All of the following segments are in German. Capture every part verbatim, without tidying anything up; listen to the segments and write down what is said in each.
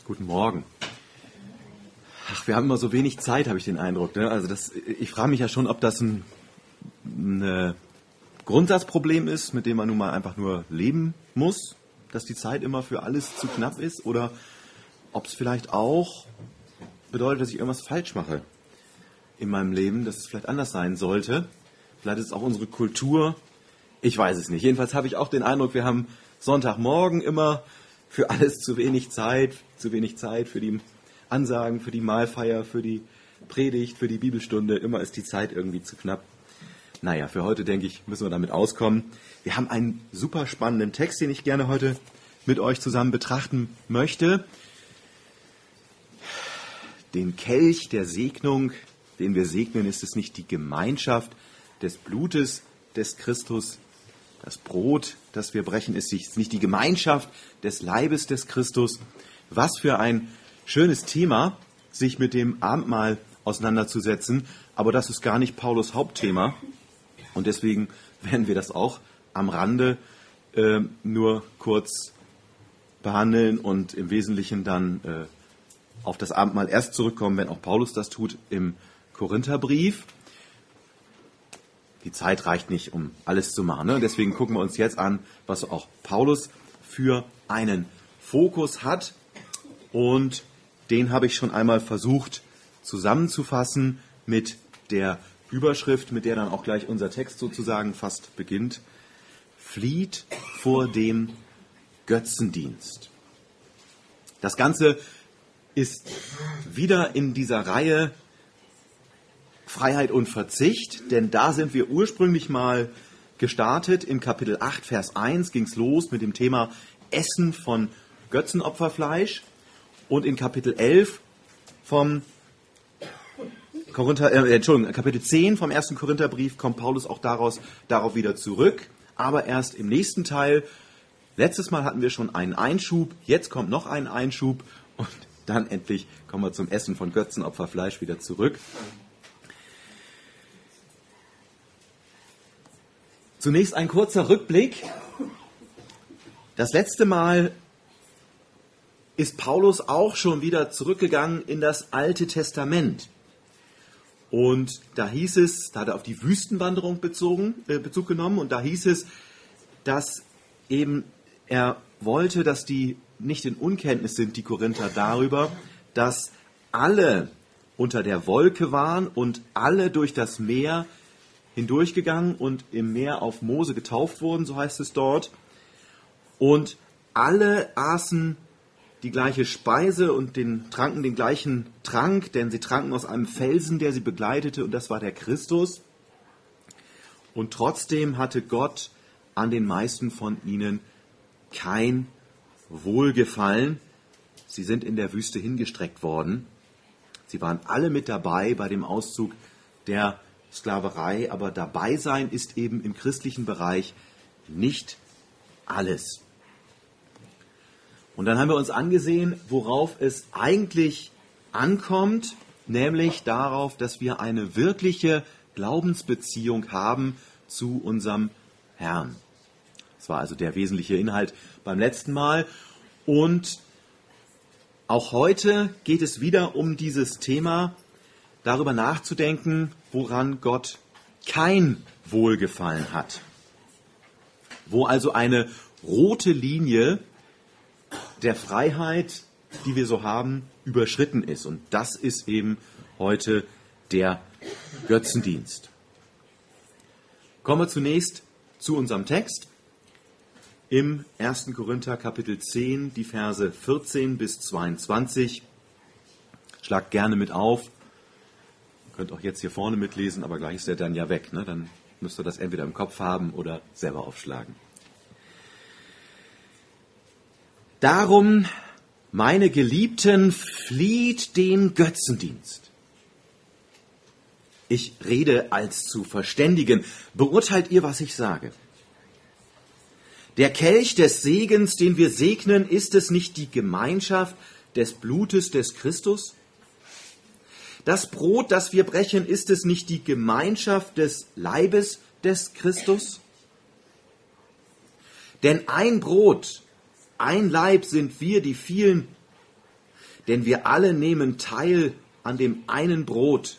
Guten Morgen. Ach, wir haben immer so wenig Zeit, habe ich den Eindruck. Ne? Also das, ich frage mich ja schon, ob das ein, ein Grundsatzproblem ist, mit dem man nun mal einfach nur leben muss, dass die Zeit immer für alles zu knapp ist, oder ob es vielleicht auch bedeutet, dass ich irgendwas falsch mache in meinem Leben, dass es vielleicht anders sein sollte. Vielleicht ist es auch unsere Kultur. Ich weiß es nicht. Jedenfalls habe ich auch den Eindruck, wir haben Sonntagmorgen immer für alles zu wenig Zeit, zu wenig Zeit für die Ansagen, für die Mahlfeier, für die Predigt, für die Bibelstunde. Immer ist die Zeit irgendwie zu knapp. Naja, für heute, denke ich, müssen wir damit auskommen. Wir haben einen super spannenden Text, den ich gerne heute mit euch zusammen betrachten möchte. Den Kelch der Segnung, den wir segnen, ist es nicht die Gemeinschaft des Blutes des Christus. Das Brot, das wir brechen, ist nicht die Gemeinschaft des Leibes des Christus. Was für ein schönes Thema, sich mit dem Abendmahl auseinanderzusetzen. Aber das ist gar nicht Paulus Hauptthema. Und deswegen werden wir das auch am Rande äh, nur kurz behandeln und im Wesentlichen dann äh, auf das Abendmahl erst zurückkommen, wenn auch Paulus das tut im Korintherbrief. Die Zeit reicht nicht, um alles zu machen. Ne? Deswegen gucken wir uns jetzt an, was auch Paulus für einen Fokus hat. Und den habe ich schon einmal versucht zusammenzufassen mit der Überschrift, mit der dann auch gleich unser Text sozusagen fast beginnt. Flieht vor dem Götzendienst. Das Ganze ist wieder in dieser Reihe Freiheit und Verzicht, denn da sind wir ursprünglich mal gestartet. Im Kapitel acht, Vers eins ging es los mit dem Thema Essen von Götzenopferfleisch. Und in Kapitel elf vom Korinther, äh, Entschuldigung, Kapitel zehn vom ersten Korintherbrief kommt Paulus auch daraus, darauf wieder zurück, aber erst im nächsten Teil. Letztes Mal hatten wir schon einen Einschub, jetzt kommt noch ein Einschub und dann endlich kommen wir zum Essen von Götzenopferfleisch wieder zurück. Zunächst ein kurzer Rückblick. Das letzte Mal ist Paulus auch schon wieder zurückgegangen in das Alte Testament. Und da hieß es, da hat er auf die Wüstenwanderung bezogen, äh, Bezug genommen, und da hieß es, dass eben er wollte, dass die nicht in Unkenntnis sind, die Korinther, darüber, dass alle unter der Wolke waren und alle durch das Meer hindurchgegangen und im Meer auf Mose getauft wurden, so heißt es dort. Und alle aßen die gleiche Speise und den, tranken den gleichen Trank, denn sie tranken aus einem Felsen, der sie begleitete, und das war der Christus. Und trotzdem hatte Gott an den meisten von ihnen kein Wohlgefallen. Sie sind in der Wüste hingestreckt worden. Sie waren alle mit dabei bei dem Auszug der Sklaverei, aber dabei sein ist eben im christlichen Bereich nicht alles. Und dann haben wir uns angesehen, worauf es eigentlich ankommt, nämlich darauf, dass wir eine wirkliche Glaubensbeziehung haben zu unserem Herrn. Das war also der wesentliche Inhalt beim letzten Mal. Und auch heute geht es wieder um dieses Thema, darüber nachzudenken, woran Gott kein Wohlgefallen hat. Wo also eine rote Linie der Freiheit, die wir so haben, überschritten ist. Und das ist eben heute der Götzendienst. Kommen wir zunächst zu unserem Text. Im ersten Korinther Kapitel zehn, die Verse vierzehn bis zweiundzwanzig. Schlagt gerne mit auf. Ihr könnt auch jetzt hier vorne mitlesen, aber gleich ist der dann ja weg. Ne? Dann müsst ihr das entweder im Kopf haben oder selber aufschlagen. Darum, meine Geliebten, flieht den Götzendienst. Ich rede als zu Verständigen. Beurteilt ihr, was ich sage? Der Kelch des Segens, den wir segnen, ist es nicht die Gemeinschaft des Blutes des Christus? Das Brot, das wir brechen, ist es nicht die Gemeinschaft des Leibes des Christus? Denn ein Brot, ein Leib sind wir, die vielen, denn wir alle nehmen teil an dem einen Brot.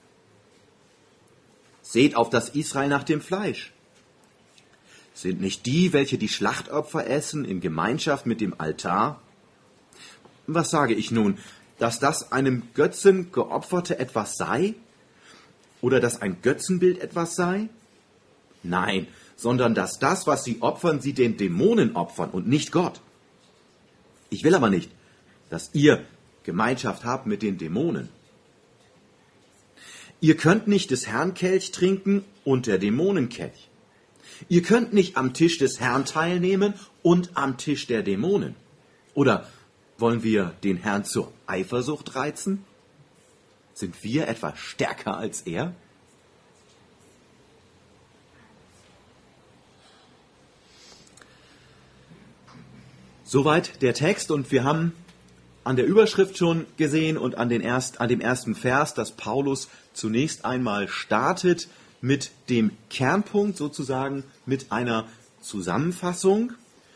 Seht auf das Israel nach dem Fleisch. Sind nicht die, welche die Schlachtopfer essen, in Gemeinschaft mit dem Altar? Was sage ich nun, dass das einem Götzen geopferte etwas sei? Oder dass ein Götzenbild etwas sei? Nein, sondern dass das, was sie opfern, sie den Dämonen opfern und nicht Gott. Ich will aber nicht, dass ihr Gemeinschaft habt mit den Dämonen. Ihr könnt nicht des Herrn Kelch trinken und der Dämonen Kelch. Ihr könnt nicht am Tisch des Herrn teilnehmen und am Tisch der Dämonen. Oder wollen wir den Herrn zur Eifersucht reizen? Sind wir etwa stärker als er? Soweit der Text, und wir haben an der Überschrift schon gesehen und an, den erst, an dem ersten Vers, dass Paulus zunächst einmal startet mit dem Kernpunkt, sozusagen mit einer Zusammenfassung,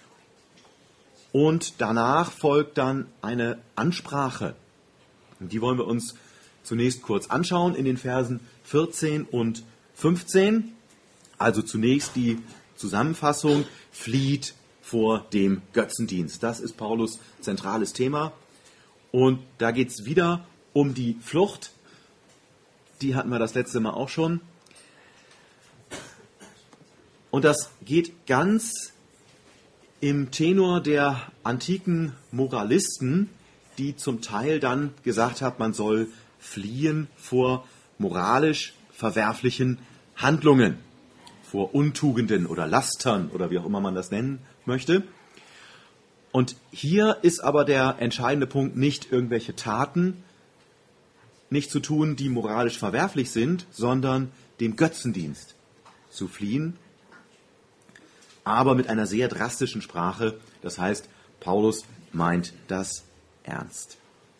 und danach folgt dann eine Ansprache. Und die wollen wir uns zunächst kurz anschauen in den Versen vierzehn und fünfzehn. Also zunächst die Zusammenfassung: Flieht vor dem Götzendienst. Das ist Paulus' zentrales Thema. Und da geht es wieder um die Flucht. Die hatten wir das letzte Mal auch schon. Und das geht ganz im Tenor der antiken Moralisten, die zum Teil dann gesagt haben, man soll fliehen vor moralisch verwerflichen Handlungen, vor Untugenden oder Lastern oder wie auch immer man das nennen möchte. Und hier ist aber der entscheidende Punkt, nicht irgendwelche Taten nicht zu tun, die moralisch verwerflich sind, sondern dem Götzendienst zu fliehen, aber mit einer sehr drastischen Sprache. Das heißt, Paulus meint das ernst.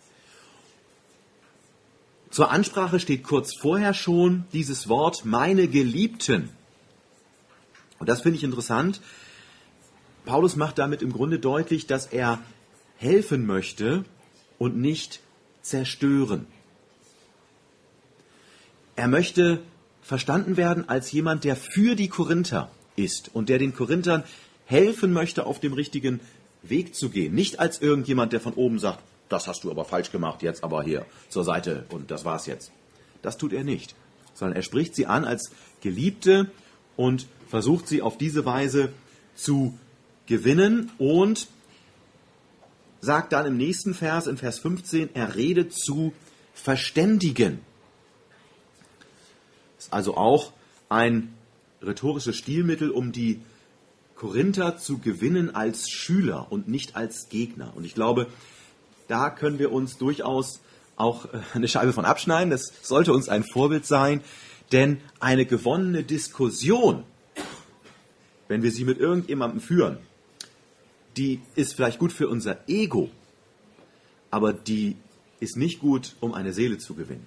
Zur Ansprache steht kurz vorher schon dieses Wort meine Geliebten. Und das finde ich interessant. Paulus macht damit im Grunde deutlich, dass er helfen möchte und nicht zerstören. Er möchte verstanden werden als jemand, der für die Korinther ist und der den Korinthern helfen möchte, auf dem richtigen Weg zu gehen. Nicht als irgendjemand, der von oben sagt, das hast du aber falsch gemacht, jetzt aber hier zur Seite und das war's jetzt. Das tut er nicht, sondern er spricht sie an als Geliebte und versucht sie auf diese Weise zu gewinnen und sagt dann im nächsten Vers, in Vers fünfzehn, er redet zu verständigen. Das ist also auch ein rhetorisches Stilmittel, um die Korinther zu gewinnen als Schüler und nicht als Gegner. Und ich glaube, da können wir uns durchaus auch eine Scheibe von abschneiden. Das sollte uns ein Vorbild sein, denn eine gewonnene Diskussion, wenn wir sie mit irgendjemandem führen, die ist vielleicht gut für unser Ego, aber die ist nicht gut, um eine Seele zu gewinnen.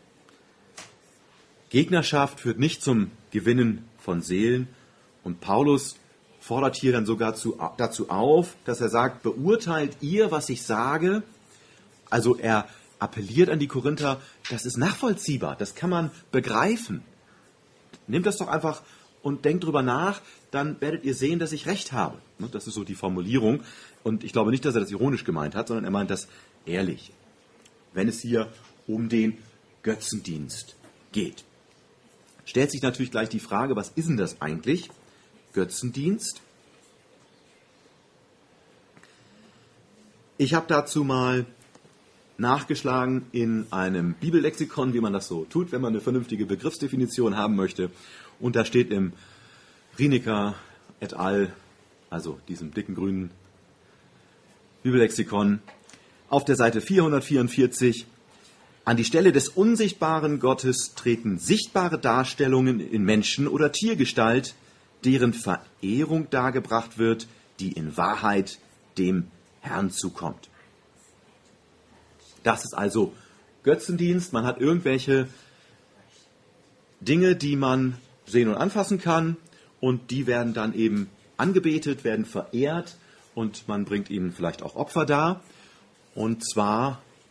Gegnerschaft führt nicht zum Gewinnen von Seelen, und Paulus fordert hier dann sogar zu, dazu auf, dass er sagt, beurteilt ihr, was ich sage. Also er appelliert an die Korinther, das ist nachvollziehbar, das kann man begreifen. Nehmt das doch einfach und denkt drüber nach, dann werdet ihr sehen, dass ich recht habe. Das ist so die Formulierung, und ich glaube nicht, dass er das ironisch gemeint hat, sondern er meint das ehrlich, wenn es hier um den Götzendienst geht. Stellt sich natürlich gleich die Frage, was ist denn das eigentlich? Götzendienst? Ich habe dazu mal nachgeschlagen in einem Bibellexikon, wie man das so tut, wenn man eine vernünftige Begriffsdefinition haben möchte. Und da steht im Rienecker et al., also diesem dicken grünen Bibellexikon, auf der Seite vierhundertvierundvierzig: An die Stelle des unsichtbaren Gottes treten sichtbare Darstellungen in Menschen- oder Tiergestalt, deren Verehrung dargebracht wird, die in Wahrheit dem Herrn zukommt. Das ist also Götzendienst. Man hat irgendwelche Dinge, die man sehen und anfassen kann, und die werden dann eben angebetet, werden verehrt, und man bringt ihnen vielleicht auch Opfer dar. Und zwar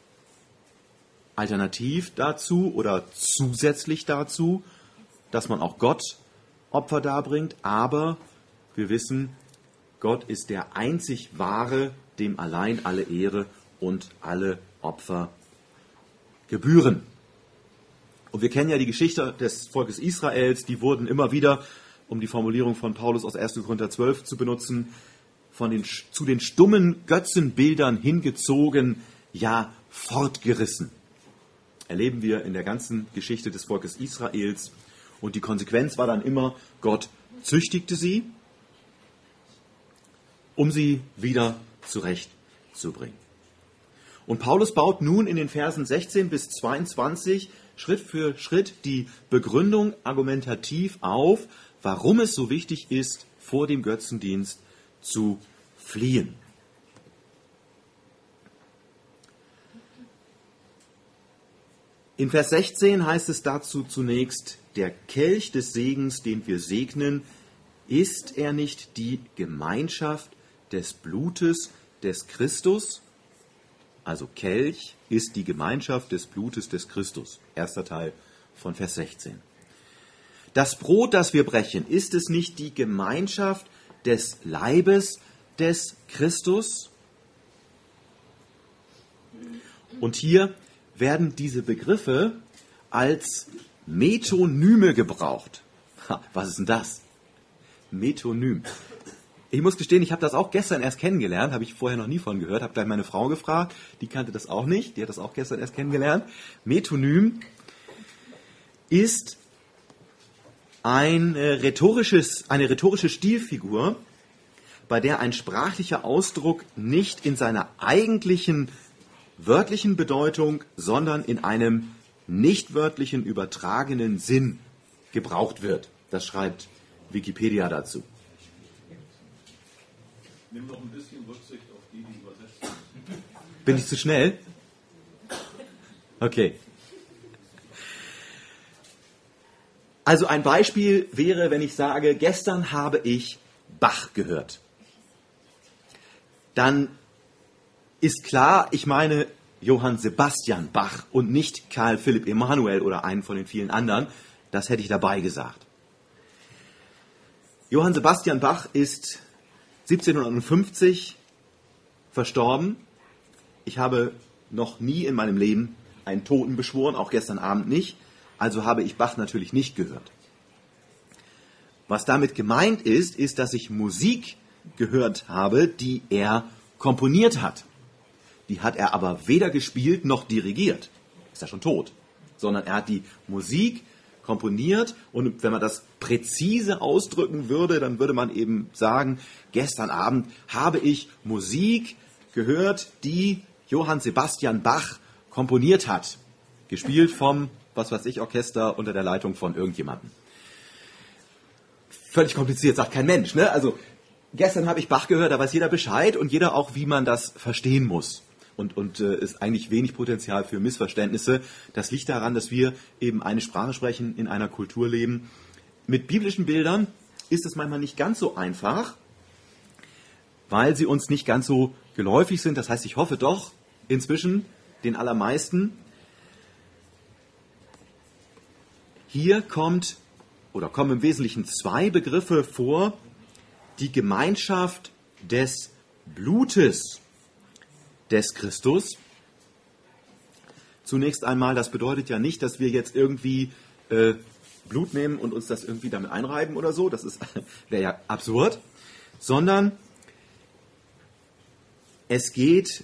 alternativ dazu oder zusätzlich dazu, dass man auch Gott Opfer darbringt, aber wir wissen, Gott ist der einzig wahre, dem allein alle Ehre und alle Opfer gebühren. Und wir kennen ja die Geschichte des Volkes Israels, die wurden immer wieder, um die Formulierung von Paulus aus erster Korinther zwölf zu benutzen, von den, zu den stummen Götzenbildern hingezogen, ja fortgerissen. Erleben wir in der ganzen Geschichte des Volkes Israels. Und die Konsequenz war dann immer, Gott züchtigte sie, um sie wieder zurechtzubringen. Und Paulus baut nun in den Versen sechzehn bis zweiundzwanzig Schritt für Schritt die Begründung argumentativ auf, warum es so wichtig ist, vor dem Götzendienst zu fliehen. In Vers sechzehn heißt es dazu zunächst, der Kelch des Segens, den wir segnen, ist er nicht die Gemeinschaft des Blutes des Christus? Also Kelch ist die Gemeinschaft des Blutes des Christus. Erster Teil von Vers sechzehn. Das Brot, das wir brechen, ist es nicht die Gemeinschaft des Leibes des Christus? Und hier werden diese Begriffe als Metonyme gebraucht. Ha, was ist denn das? Metonym. Ich muss gestehen, ich habe das auch gestern erst kennengelernt, habe ich vorher noch nie von gehört, habe gleich meine Frau gefragt, die kannte das auch nicht, die hat das auch gestern erst kennengelernt. Metonym ist ein äh, rhetorisches, eine rhetorische Stilfigur, bei der ein sprachlicher Ausdruck nicht in seiner eigentlichen wörtlichen Bedeutung, sondern in einem nicht wörtlichen übertragenen Sinn gebraucht wird. Das schreibt Wikipedia dazu. Nimm noch ein bisschen Rücksicht auf die, die übersetzen. Bin ich zu schnell? Okay. Also ein Beispiel wäre, wenn ich sage, gestern habe ich Bach gehört. Dann ist klar, ich meine Johann Sebastian Bach und nicht Karl Philipp Emanuel oder einen von den vielen anderen. Das hätte ich dabei gesagt. Johann Sebastian Bach ist siebzehnhundertfünfzig verstorben. Ich habe noch nie in meinem Leben einen Toten beschworen, auch gestern Abend nicht. Also habe ich Bach natürlich nicht gehört. Was damit gemeint ist, ist, dass ich Musik gehört habe, die er komponiert hat. Die hat er aber weder gespielt noch dirigiert. Ist ja schon tot. Sondern er hat die Musik komponiert und wenn man das präzise ausdrücken würde, dann würde man eben sagen, gestern Abend habe ich Musik gehört, die Johann Sebastian Bach komponiert hat. Gespielt vom, was weiß ich, Orchester unter der Leitung von irgendjemandem. Völlig kompliziert, sagt kein Mensch, ne? Also gestern habe ich Bach gehört, da weiß jeder Bescheid und jeder auch, wie man das verstehen muss. Und, und äh, ist eigentlich wenig Potenzial für Missverständnisse. Das liegt daran, dass wir eben eine Sprache sprechen, in einer Kultur leben. Mit biblischen Bildern ist es manchmal nicht ganz so einfach, weil sie uns nicht ganz so geläufig sind. Das heißt, ich hoffe doch inzwischen den allermeisten. Hier kommt oder kommen im Wesentlichen zwei Begriffe vor. Die Gemeinschaft des Blutes des Christus. Zunächst einmal, das bedeutet ja nicht, dass wir jetzt irgendwie äh, Blut nehmen und uns das irgendwie damit einreiben oder so. Das ist wäre ja absurd. Sondern es geht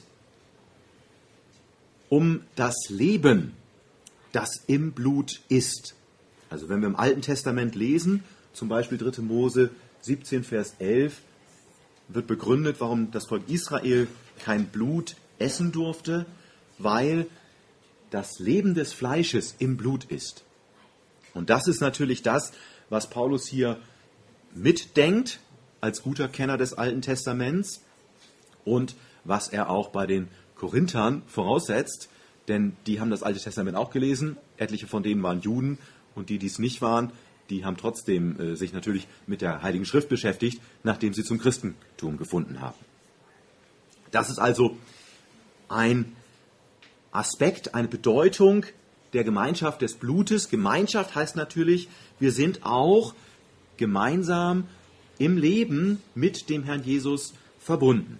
um das Leben, das im Blut ist. Also wenn wir im Alten Testament lesen, zum Beispiel dritte Mose siebzehn, Vers elf, wird begründet, warum das Volk Israel kein Blut essen durfte, weil das Leben des Fleisches im Blut ist. Und das ist natürlich das, was Paulus hier mitdenkt, als guter Kenner des Alten Testaments und was er auch bei den Korinthern voraussetzt, denn die haben das Alte Testament auch gelesen, etliche von denen waren Juden und die, die es nicht waren, die haben trotzdem äh, sich natürlich mit der Heiligen Schrift beschäftigt, nachdem sie zum Christentum gefunden haben. Das ist also ein Aspekt, eine Bedeutung der Gemeinschaft des Blutes. Gemeinschaft heißt natürlich, wir sind auch gemeinsam im Leben mit dem Herrn Jesus verbunden.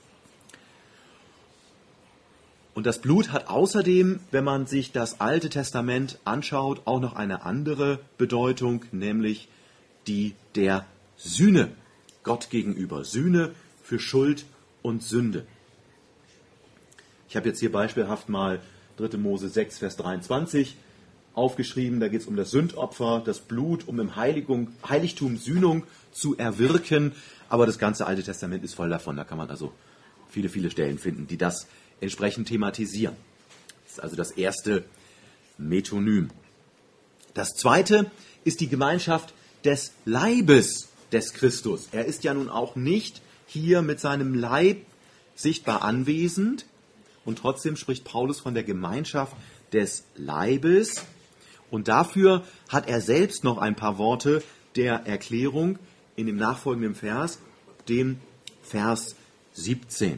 Und das Blut hat außerdem, wenn man sich das Alte Testament anschaut, auch noch eine andere Bedeutung, nämlich die der Sühne Gott gegenüber. Sühne für Schuld und Sünde. Ich habe jetzt hier beispielhaft mal dritte Mose sechs, Vers dreiundzwanzig aufgeschrieben. Da geht es um das Sündopfer, das Blut, um im Heiligung, Heiligtum Sühnung zu erwirken. Aber das ganze Alte Testament ist voll davon. Da kann man also viele, viele Stellen finden, die das entsprechend thematisieren. Das ist also das erste Metonym. Das zweite ist die Gemeinschaft des Leibes des Christus. Er ist ja nun auch nicht hier mit seinem Leib sichtbar anwesend und trotzdem spricht Paulus von der Gemeinschaft des Leibes und dafür hat er selbst noch ein paar Worte der Erklärung in dem nachfolgenden Vers, dem Vers siebzehn.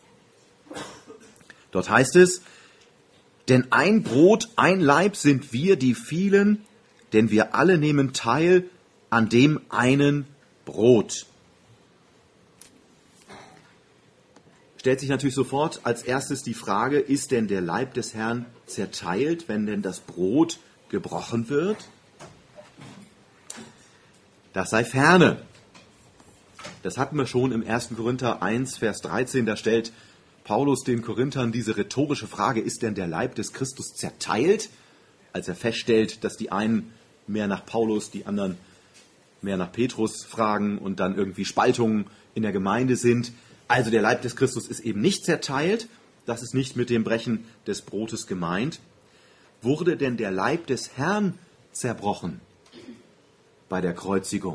Dort heißt es, denn ein Brot, ein Leib sind wir, die vielen, denn wir alle nehmen teil an dem einen Brot. Stellt sich natürlich sofort als erstes die Frage, ist denn der Leib des Herrn zerteilt, wenn denn das Brot gebrochen wird? Das sei ferne. Das hatten wir schon im ersten Korinther eins, Vers dreizehn, da stellt Paulus den Korinthern diese rhetorische Frage, ist denn der Leib des Christus zerteilt? Als er feststellt, dass die einen mehr nach Paulus, die anderen mehr nach Petrus fragen und dann irgendwie Spaltungen in der Gemeinde sind. Also der Leib des Christus ist eben nicht zerteilt. Das ist nicht mit dem Brechen des Brotes gemeint. Wurde denn der Leib des Herrn zerbrochen bei der Kreuzigung?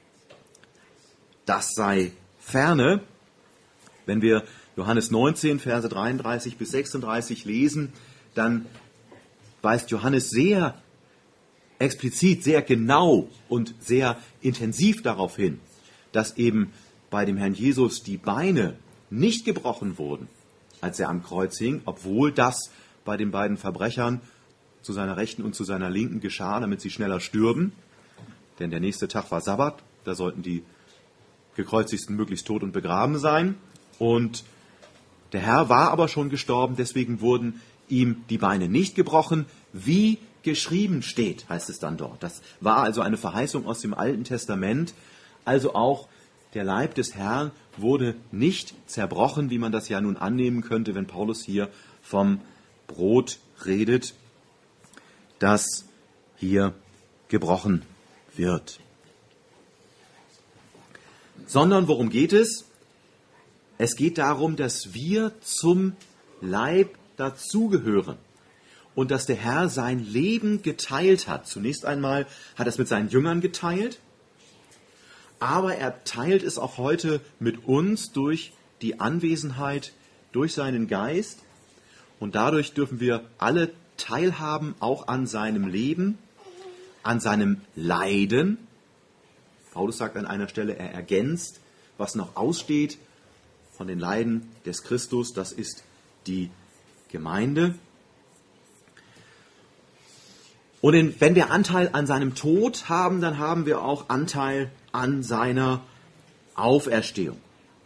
Das sei ferne. Wenn wir Johannes neunzehn, Verse dreiunddreißig bis sechsunddreißig lesen, dann weist Johannes sehr explizit, sehr genau und sehr intensiv darauf hin, dass eben bei dem Herrn Jesus die Beine nicht gebrochen wurden, als er am Kreuz hing, obwohl das bei den beiden Verbrechern zu seiner Rechten und zu seiner Linken geschah, damit sie schneller stürben. Denn der nächste Tag war Sabbat, da sollten die Gekreuzigten möglichst tot und begraben sein. Und der Herr war aber schon gestorben, deswegen wurden ihm die Beine nicht gebrochen, wie geschrieben steht, heißt es dann dort. Das war also eine Verheißung aus dem Alten Testament. Also auch der Leib des Herrn wurde nicht zerbrochen, wie man das ja nun annehmen könnte, wenn Paulus hier vom Brot redet, das hier gebrochen wird. Sondern worum geht es? Es geht darum, dass wir zum Leib dazugehören und dass der Herr sein Leben geteilt hat. Zunächst einmal hat er es mit seinen Jüngern geteilt, aber er teilt es auch heute mit uns durch die Anwesenheit, durch seinen Geist und dadurch dürfen wir alle teilhaben, auch an seinem Leben, an seinem Leiden. Paulus sagt an einer Stelle, er ergänzt, was noch aussteht von den Leiden des Christus, das ist die Gemeinde. Und in, wenn wir Anteil an seinem Tod haben, dann haben wir auch Anteil an seiner Auferstehung.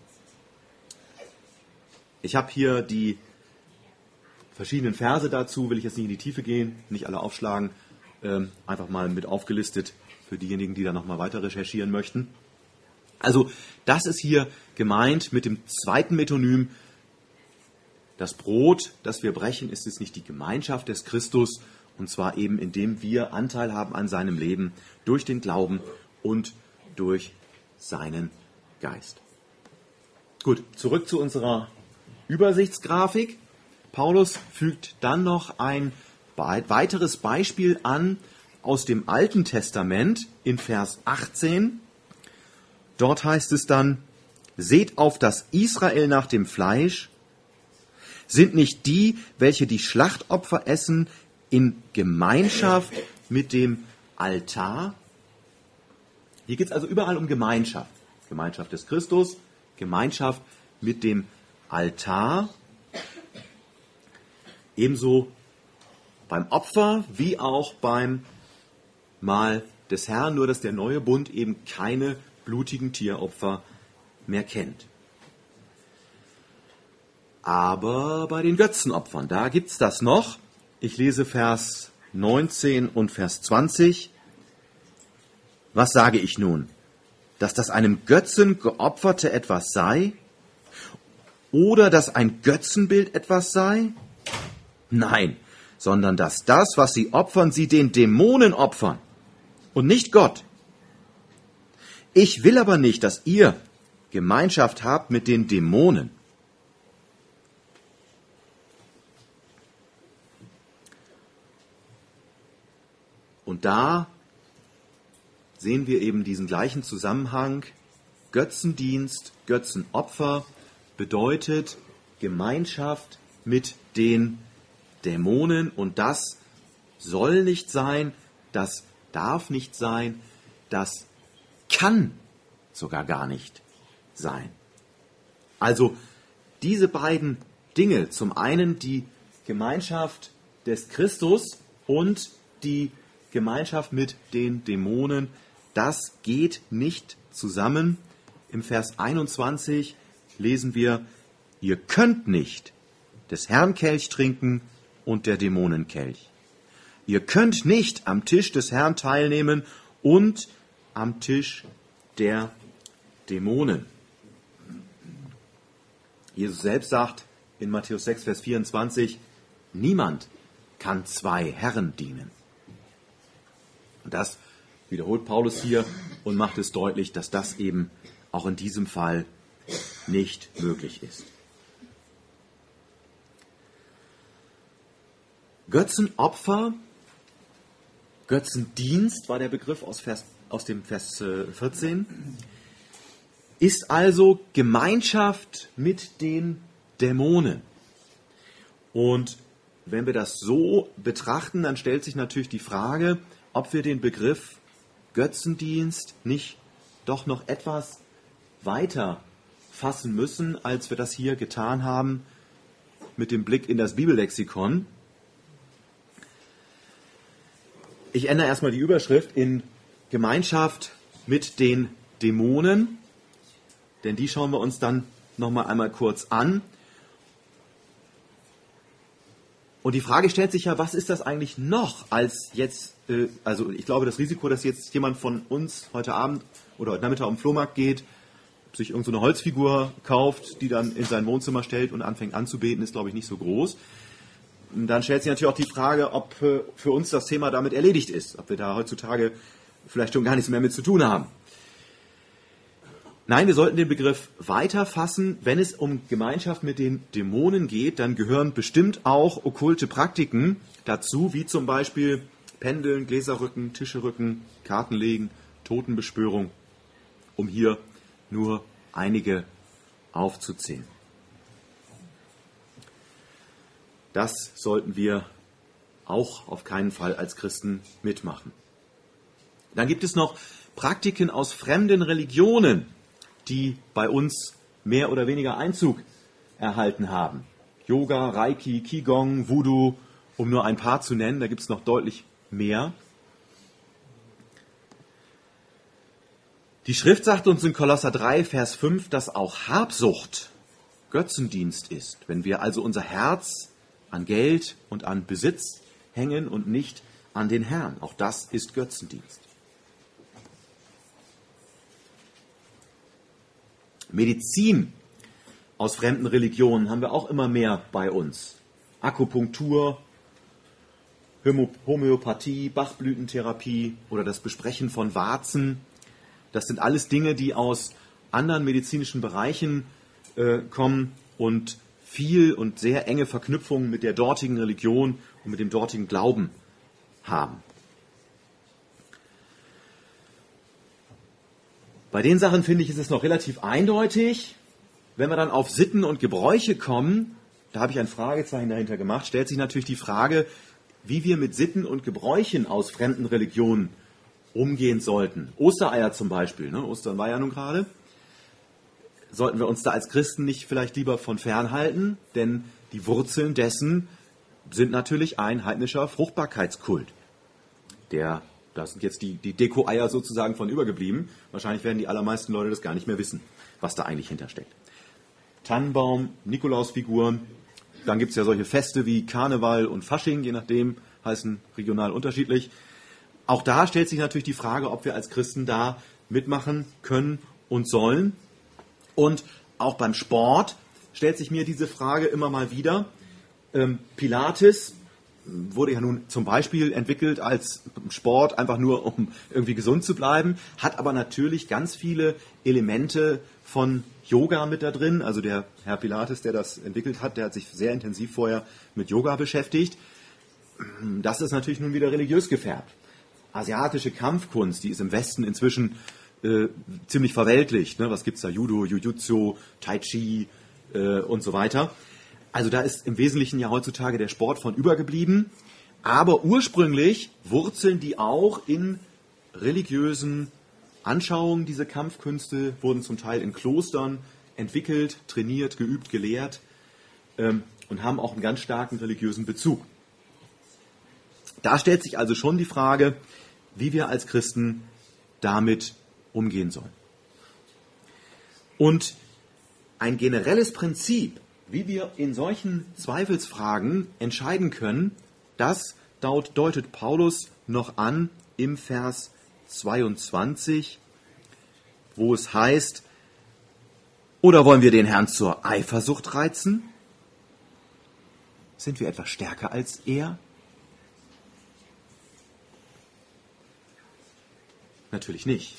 Ich habe hier die verschiedenen Verse dazu, will ich jetzt nicht in die Tiefe gehen, nicht alle aufschlagen, ähm, einfach mal mit aufgelistet für diejenigen, die da nochmal weiter recherchieren möchten. Also das ist hier gemeint mit dem zweiten Metonym. Das Brot, das wir brechen, ist es nicht die Gemeinschaft des Christus, und zwar eben indem wir Anteil haben an seinem Leben durch den Glauben und durch seinen Geist. Gut, zurück zu unserer Übersichtsgrafik. Paulus fügt dann noch ein weiteres Beispiel an aus dem Alten Testament in Vers achtzehn. Dort heißt es dann, seht auf das Israel nach dem Fleisch, sind nicht die, welche die Schlachtopfer essen, in Gemeinschaft mit dem Altar? Hier geht es also überall um Gemeinschaft. Gemeinschaft des Christus, Gemeinschaft mit dem Altar. Ebenso beim Opfer wie auch beim Mahl des Herrn, nur dass der neue Bund eben keine blutigen Tieropfer mehr kennt. Aber bei den Götzenopfern, da gibt es das noch. Ich lese Vers neunzehn und Vers zwanzig. Was sage ich nun? Dass das einem Götzen geopferte etwas sei? Oder dass ein Götzenbild etwas sei? Nein, sondern dass das, was sie opfern, sie den Dämonen opfern und nicht Gott. Ich will aber nicht, dass ihr Gemeinschaft habt mit den Dämonen. Und da sehen wir eben diesen gleichen Zusammenhang. Götzendienst, Götzenopfer bedeutet Gemeinschaft mit den Dämonen. Und das soll nicht sein, das darf nicht sein, das kann sogar gar nicht sein. Also diese beiden Dinge, zum einen die Gemeinschaft des Christus und die Gemeinschaft mit den Dämonen, das geht nicht zusammen. Im Vers einundzwanzig lesen wir, ihr könnt nicht des Herrn Kelch trinken und der Dämonen Kelch. Ihr könnt nicht am Tisch des Herrn teilnehmen und am Tisch der Dämonen. Jesus selbst sagt in Matthäus sechs, Vers vierundzwanzig, niemand kann zwei Herren dienen. Und das wiederholt Paulus hier und macht es deutlich, dass das eben auch in diesem Fall nicht möglich ist. Götzenopfer, Götzendienst war der Begriff aus, Vers, aus dem Vers vierzehn, ist also Gemeinschaft mit den Dämonen. Und wenn wir das so betrachten, dann stellt sich natürlich die Frage, ob wir den Begriff Götzendienst nicht doch noch etwas weiter fassen müssen, als wir das hier getan haben mit dem Blick in das Bibellexikon. Ich ändere erstmal die Überschrift in Gemeinschaft mit den Dämonen, denn die schauen wir uns dann nochmal einmal kurz an. Und die Frage stellt sich ja, was ist das eigentlich noch als jetzt, äh, also ich glaube, das Risiko, dass jetzt jemand von uns heute Abend oder heute Nachmittag am Flohmarkt geht, sich irgendeine so Holzfigur kauft, die dann in sein Wohnzimmer stellt und anfängt anzubeten, ist, glaube ich, nicht so groß. Und dann stellt sich natürlich auch die Frage, ob äh, für uns das Thema damit erledigt ist, ob wir da heutzutage vielleicht schon gar nichts mehr mit zu tun haben. Nein, wir sollten den Begriff weiter fassen. Wenn es um Gemeinschaft mit den Dämonen geht, dann gehören bestimmt auch okkulte Praktiken dazu, wie zum Beispiel Pendeln, Gläserrücken, Tischerücken, Kartenlegen, Totenbeschwörung, um hier nur einige aufzuzählen. Das sollten wir auch auf keinen Fall als Christen mitmachen. Dann gibt es noch Praktiken aus fremden Religionen, die bei uns mehr oder weniger Einzug erhalten haben. Yoga, Reiki, Qigong, Voodoo, um nur ein paar zu nennen, da gibt es noch deutlich mehr. Die Schrift sagt uns in Kolosser drei, Vers fünf, dass auch Habsucht Götzendienst ist. Wenn wir also unser Herz an Geld und an Besitz hängen und nicht an den Herrn. Auch das ist Götzendienst. Medizin aus fremden Religionen haben wir auch immer mehr bei uns. Akupunktur, Homöopathie, Bachblütentherapie oder das Besprechen von Warzen. Das sind alles Dinge, die aus anderen medizinischen Bereichen äh, kommen und viel und sehr enge Verknüpfungen mit der dortigen Religion und mit dem dortigen Glauben haben. Bei den Sachen, finde ich, ist es noch relativ eindeutig. Wenn wir dann auf Sitten und Gebräuche kommen, da habe ich ein Fragezeichen dahinter gemacht, stellt sich natürlich die Frage, wie wir mit Sitten und Gebräuchen aus fremden Religionen umgehen sollten. Ostereier zum Beispiel, ne? Ostern war ja nun gerade. Sollten wir uns da als Christen nicht vielleicht lieber von fernhalten, denn die Wurzeln dessen sind natürlich ein heidnischer Fruchtbarkeitskult. Der, da sind jetzt die, die Deko-Eier sozusagen von übergeblieben. Wahrscheinlich werden die allermeisten Leute das gar nicht mehr wissen, was da eigentlich hintersteckt. Tannenbaum, Nikolausfiguren, dann gibt es ja solche Feste wie Karneval und Fasching, je nachdem, heißen regional unterschiedlich. Auch da stellt sich natürlich die Frage, ob wir als Christen da mitmachen können und sollen. Und auch beim Sport stellt sich mir diese Frage immer mal wieder. Ähm, Pilates wurde ja nun zum Beispiel entwickelt als Sport, einfach nur um irgendwie gesund zu bleiben, hat aber natürlich ganz viele Elemente von Yoga mit da drin. Also der Herr Pilates, der das entwickelt hat, der hat sich sehr intensiv vorher mit Yoga beschäftigt. Das ist natürlich nun wieder religiös gefärbt. Asiatische Kampfkunst, die ist im Westen inzwischen äh, ziemlich verweltlicht. Ne? Was gibt's da? Judo, Jujutsu, Tai Chi äh, und so weiter. Also da ist im Wesentlichen ja heutzutage der Sport von übergeblieben. Aber ursprünglich wurzeln die auch in religiösen Anschauungen. Diese Kampfkünste wurden zum Teil in Klostern entwickelt, trainiert, geübt, gelehrt ähm, und haben auch einen ganz starken religiösen Bezug. Da stellt sich also schon die Frage, wie wir als Christen damit umgehen sollen. Und ein generelles Prinzip, wie wir in solchen Zweifelsfragen entscheiden können, das deutet Paulus noch an im Vers zweiundzwanzig, wo es heißt, oder wollen wir den Herrn zur Eifersucht reizen? Sind wir etwas stärker als er? Natürlich nicht.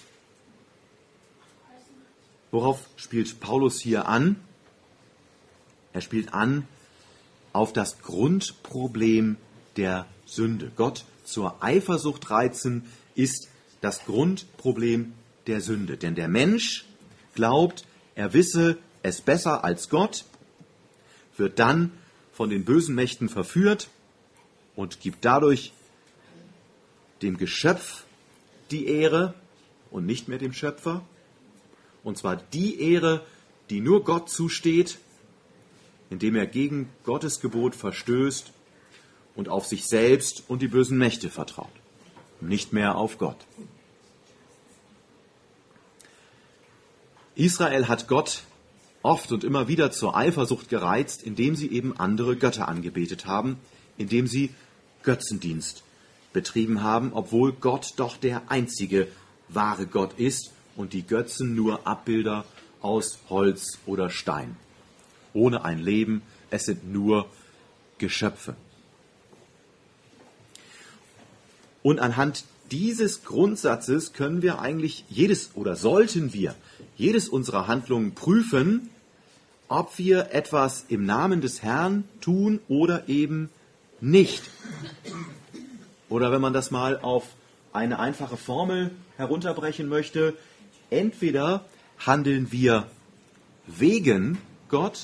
Worauf spielt Paulus hier an? Er spielt an auf das Grundproblem der Sünde. Gott zur Eifersucht reizen ist das Grundproblem der Sünde. Denn der Mensch glaubt, er wisse es besser als Gott, wird dann von den bösen Mächten verführt und gibt dadurch dem Geschöpf die Ehre und nicht mehr dem Schöpfer. Und zwar die Ehre, die nur Gott zusteht, indem er gegen Gottes Gebot verstößt und auf sich selbst und die bösen Mächte vertraut, nicht mehr auf Gott. Israel hat Gott oft und immer wieder zur Eifersucht gereizt, indem sie eben andere Götter angebetet haben, indem sie Götzendienst betrieben haben, obwohl Gott doch der einzige wahre Gott ist und die Götzen nur Abbilder aus Holz oder Stein. Ohne ein Leben, es sind nur Geschöpfe. Und anhand dieses Grundsatzes können wir eigentlich jedes oder sollten wir jedes unserer Handlungen prüfen, ob wir etwas im Namen des Herrn tun oder eben nicht. Oder wenn man das mal auf eine einfache Formel herunterbrechen möchte, entweder handeln wir wegen Gott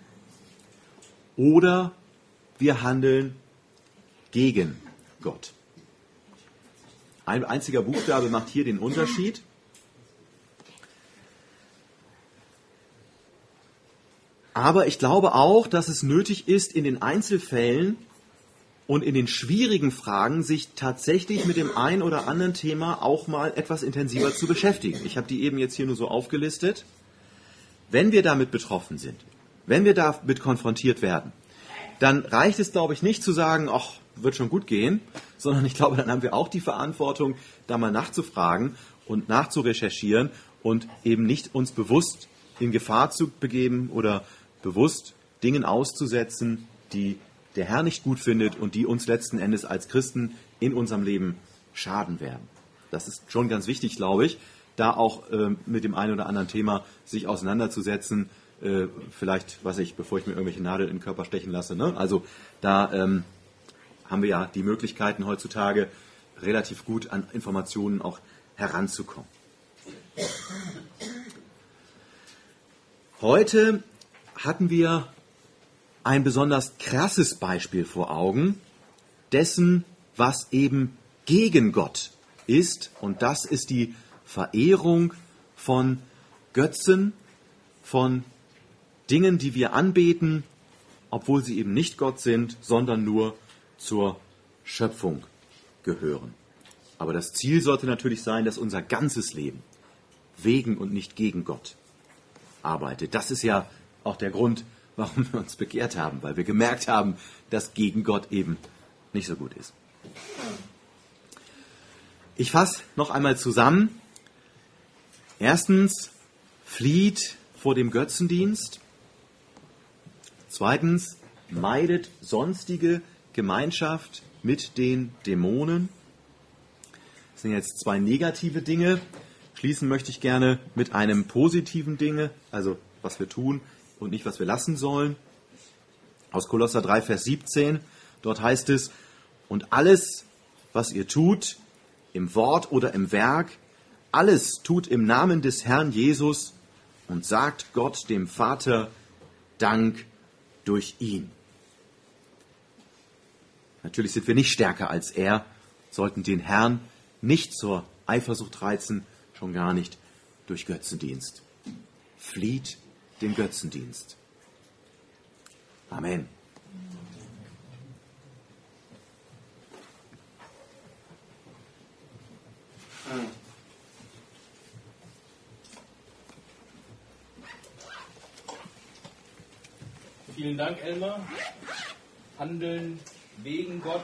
oder wir handeln gegen Gott. Ein einziger Buchstabe macht hier den Unterschied. Aber ich glaube auch, dass es nötig ist, in den Einzelfällen und in den schwierigen Fragen sich tatsächlich mit dem ein oder anderen Thema auch mal etwas intensiver zu beschäftigen. Ich habe die eben jetzt hier nur so aufgelistet. Wenn wir damit betroffen sind, wenn wir damit konfrontiert werden, dann reicht es, glaube ich, nicht zu sagen, ach, wird schon gut gehen, sondern ich glaube, dann haben wir auch die Verantwortung, da mal nachzufragen und nachzurecherchieren und eben nicht uns bewusst in Gefahr zu begeben oder bewusst Dingen auszusetzen, die der Herr nicht gut findet und die uns letzten Endes als Christen in unserem Leben schaden werden. Das ist schon ganz wichtig, glaube ich, da auch äh, mit dem einen oder anderen Thema sich auseinanderzusetzen. Äh, vielleicht, was ich, bevor ich mir irgendwelche Nadeln in den Körper stechen lasse. Ne? Also da ähm, haben wir ja die Möglichkeiten heutzutage, relativ gut an Informationen auch heranzukommen. Heute hatten wir ein besonders krasses Beispiel vor Augen dessen, was eben gegen Gott ist. Und das ist die Verehrung von Götzen, von Dingen, die wir anbeten, obwohl sie eben nicht Gott sind, sondern nur zur Schöpfung gehören. Aber das Ziel sollte natürlich sein, dass unser ganzes Leben wegen und nicht gegen Gott arbeitet. Das ist ja auch der Grund, warum wir uns bekehrt haben, weil wir gemerkt haben, dass gegen Gott eben nicht so gut ist. Ich fasse noch einmal zusammen. Erstens, flieht vor dem Götzendienst. Zweitens, meidet sonstige Gemeinschaft mit den Dämonen. Das sind jetzt zwei negative Dinge. Schließen möchte ich gerne mit einem positiven Dinge, also was wir tun und nicht, was wir lassen sollen. Aus Kolosser drei, Vers siebzehn, dort heißt es, und alles, was ihr tut, im Wort oder im Werk, alles tut im Namen des Herrn Jesus und sagt Gott, dem Vater, Dank durch ihn. Natürlich sind wir nicht stärker als er, sollten den Herrn nicht zur Eifersucht reizen, schon gar nicht durch Götzendienst. Flieht den Götzendienst. Amen. Vielen Dank, Elmar. Handeln wegen Gott